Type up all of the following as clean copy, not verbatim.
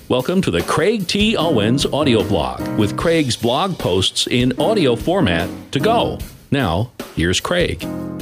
Welcome to the Craig T. Owens audio blog with Craig's blog posts in audio format to go. Now, here's Craig.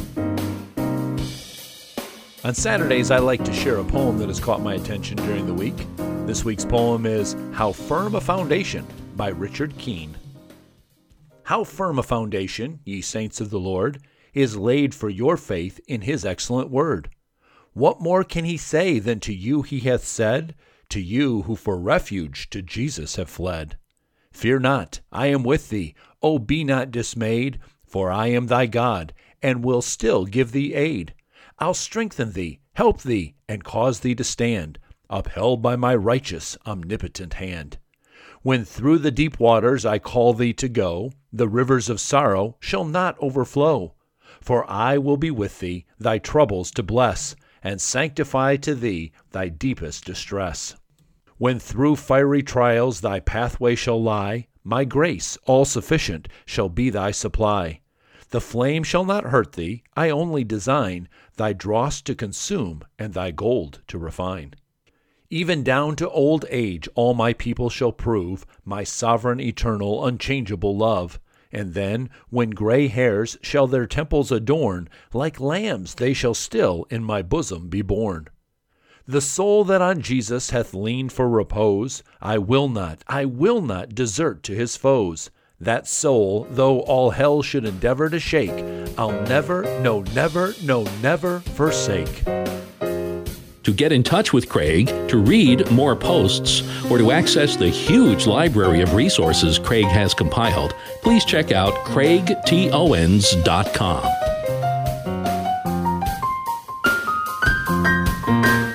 On Saturdays, I like to share a poem that has caught my attention during the week. This week's poem is How Firm a Foundation by Richard Keene. How firm a foundation, ye saints of the Lord, is laid for your faith in his excellent word. What more can he say than to you he hath said, to you who for refuge to Jesus have fled? Fear not, I am with thee, O be not dismayed, for I am thy God, and will still give thee aid. I'll strengthen thee, help thee, and cause thee to stand, upheld by my righteous, omnipotent hand. When through the deep waters I call thee to go, the rivers of sorrow shall not overflow. For I will be with thee, thy troubles to bless, and sanctify to thee thy deepest distress. When through fiery trials thy pathway shall lie, my grace, all sufficient, shall be thy supply. The flame shall not hurt thee, I only design thy dross to consume and thy gold to refine. Even down to old age all my people shall prove my sovereign, eternal, unchangeable love. And then, when gray hairs shall their temples adorn, like lambs they shall still in my bosom be born. The soul that on Jesus hath leaned for repose, I will not desert to his foes. That soul, though all hell should endeavor to shake, I'll never, no never forsake. To get in touch with Craig, to read more posts, or to access the huge library of resources Craig has compiled, please check out CraigTOwens.com.